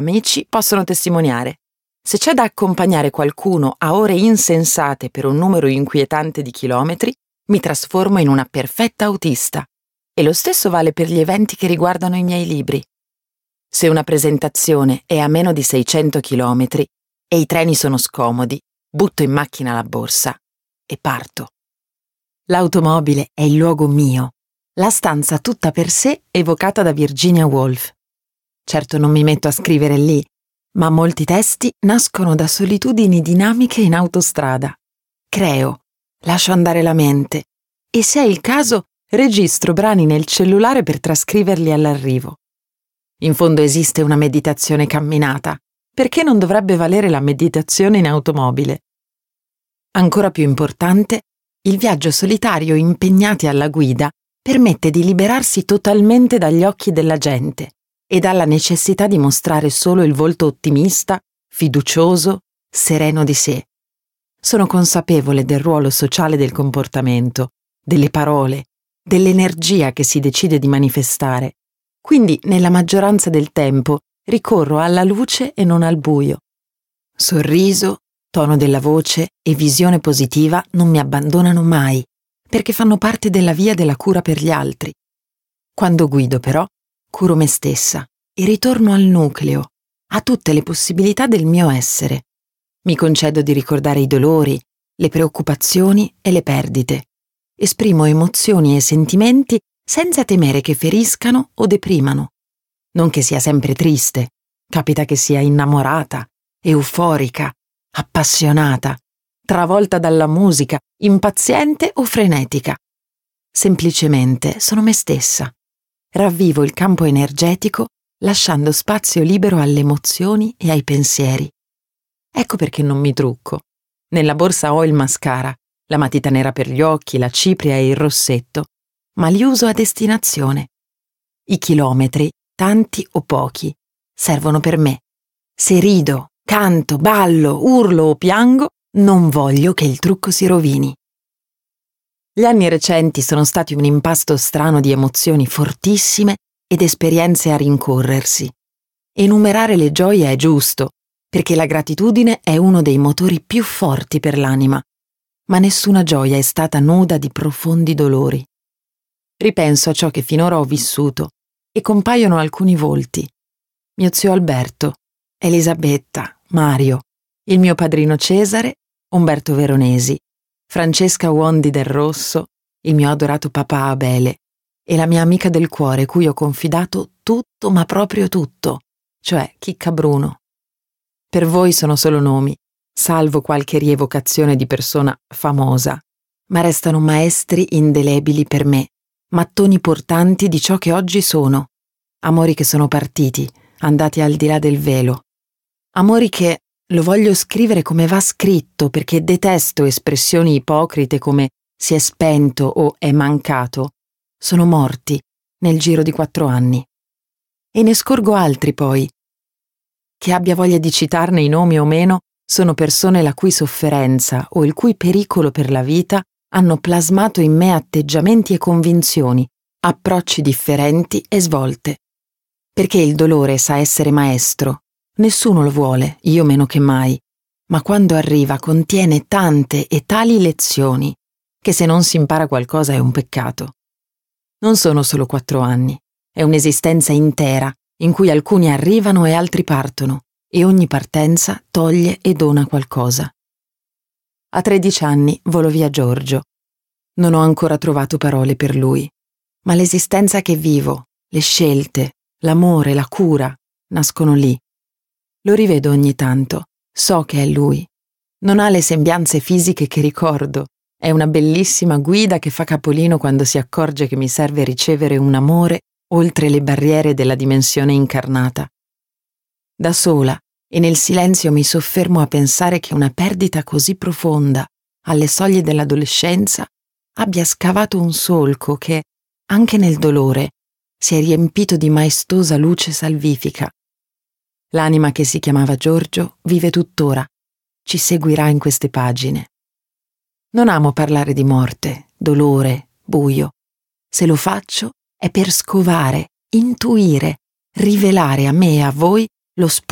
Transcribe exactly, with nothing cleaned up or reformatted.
amici possono testimoniare. Se c'è da accompagnare qualcuno a ore insensate per un numero inquietante di chilometri, mi trasformo in una perfetta autista. E lo stesso vale per gli eventi che riguardano i miei libri. Se una presentazione è a meno di seicento chilometri e i treni sono scomodi, butto in macchina la borsa e parto. L'automobile è il luogo mio, la stanza tutta per sé evocata da Virginia Woolf. Certo non mi metto a scrivere lì, ma molti testi nascono da solitudini dinamiche in autostrada. Creo, lascio andare la mente e, se è il caso, registro brani nel cellulare per trascriverli all'arrivo. In fondo esiste una meditazione camminata, perché non dovrebbe valere la meditazione in automobile? Ancora più importante, il viaggio solitario impegnati alla guida permette di liberarsi totalmente dagli occhi della gente e dalla necessità di mostrare solo il volto ottimista, fiducioso, sereno di sé. Sono consapevole del ruolo sociale del comportamento, delle parole, dell'energia che si decide di manifestare. Quindi, nella maggioranza del tempo, ricorro alla luce e non al buio. Sorriso, tono della voce e visione positiva non mi abbandonano mai, perché fanno parte della via della cura per gli altri. Quando guido, però, curo me stessa e ritorno al nucleo, a tutte le possibilità del mio essere. Mi concedo di ricordare i dolori, le preoccupazioni e le perdite. Esprimo emozioni e sentimenti senza temere che feriscano o deprimano. Non che sia sempre triste, capita che sia innamorata, euforica, appassionata, travolta dalla musica, impaziente o frenetica. Semplicemente sono me stessa. Ravvivo il campo energetico lasciando spazio libero alle emozioni e ai pensieri. Ecco perché non mi trucco. Nella borsa ho il mascara, la matita nera per gli occhi, la cipria e il rossetto, ma li uso a destinazione. I chilometri, tanti o pochi, servono per me. Se rido, canto, ballo, urlo o piango, non voglio che il trucco si rovini. Gli anni recenti sono stati un impasto strano di emozioni fortissime ed esperienze a rincorrersi. Enumerare le gioie è giusto, perché la gratitudine è uno dei motori più forti per l'anima, ma nessuna gioia è stata nuda di profondi dolori. Ripenso a ciò che finora ho vissuto e compaiono alcuni volti. Mio zio Alberto, Elisabetta, Mario, il mio padrino Cesare, Umberto Veronesi, Francesca Uondi del Rosso, il mio adorato papà Abele e la mia amica del cuore cui ho confidato tutto, ma proprio tutto, cioè Chicca Bruno. Per voi sono solo nomi, salvo qualche rievocazione di persona famosa, ma restano maestri indelebili per me, mattoni portanti di ciò che oggi sono, amori che sono partiti, andati al di là del velo, amori che lo voglio scrivere come va scritto perché detesto espressioni ipocrite come si è spento o è mancato, sono morti nel giro di quattro anni. E ne scorgo altri poi. Che abbia voglia di citarne i nomi o meno, sono persone la cui sofferenza o il cui pericolo per la vita hanno plasmato in me atteggiamenti e convinzioni, approcci differenti e svolte. Perché il dolore sa essere maestro. Nessuno lo vuole, io meno che mai, ma quando arriva contiene tante e tali lezioni che se non si impara qualcosa è un peccato. Non sono solo quattro anni, è un'esistenza intera in cui alcuni arrivano e altri partono e ogni partenza toglie e dona qualcosa. A tredici anni volò via Giorgio. Non ho ancora trovato parole per lui, ma l'esistenza che vivo, le scelte, l'amore, la cura, nascono lì. Lo rivedo ogni tanto, so che è lui. Non ha le sembianze fisiche che ricordo, è una bellissima guida che fa capolino quando si accorge che mi serve ricevere un amore oltre le barriere della dimensione incarnata. Da sola e nel silenzio mi soffermo a pensare che una perdita così profonda, alle soglie dell'adolescenza, abbia scavato un solco che, anche nel dolore, si è riempito di maestosa luce salvifica. L'anima che si chiamava Giorgio vive tuttora, ci seguirà in queste pagine. Non amo parlare di morte, dolore, buio. Se lo faccio è per scovare, intuire, rivelare a me e a voi lo spunto